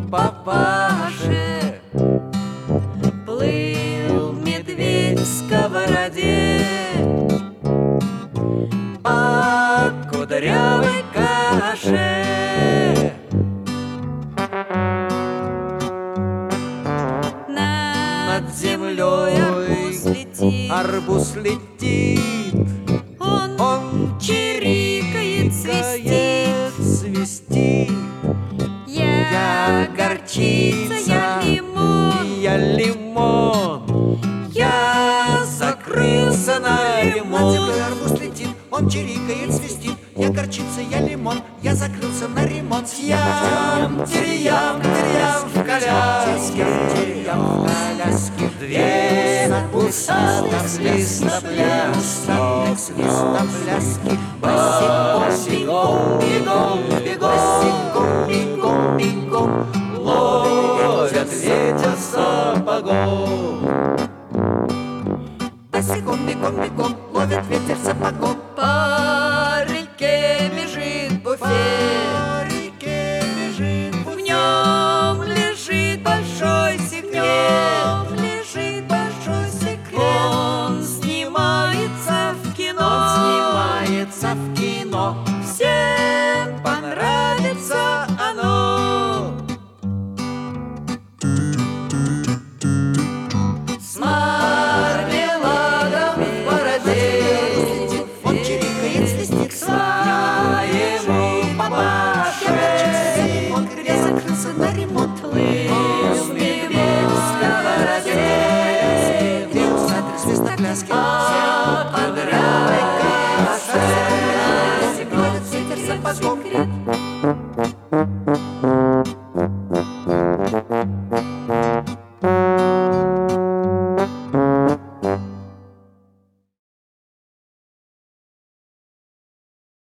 папаше. Плыл медведь в сковороде по кудрявой каше. Над землей арбуз летит, он чирикает, свистит. Я горчица, я лимон, я закрылся на ремонт. Над землей арбуз летит, он чирикает, свистит. Я горчица, я лимон, я закрылся на ремонт. Ям, тириям, тириям в коляске, Тириям в коляске. две усатых свистопляски. босиком, бегом, бегом, Бегом, ловят ветер сапогом. босиком, бегом, ловит ветер сапогом. По реке бежит буфет, По реке бежит в нем лежит большой секрет. Он снимается в кино, всем понравится оно. С мармеладом в бороде, он чирикает, свистит. своему папаше. Я закрылся на ремонт. Плыл медведь в сковороде, Две усатых свистопляски. а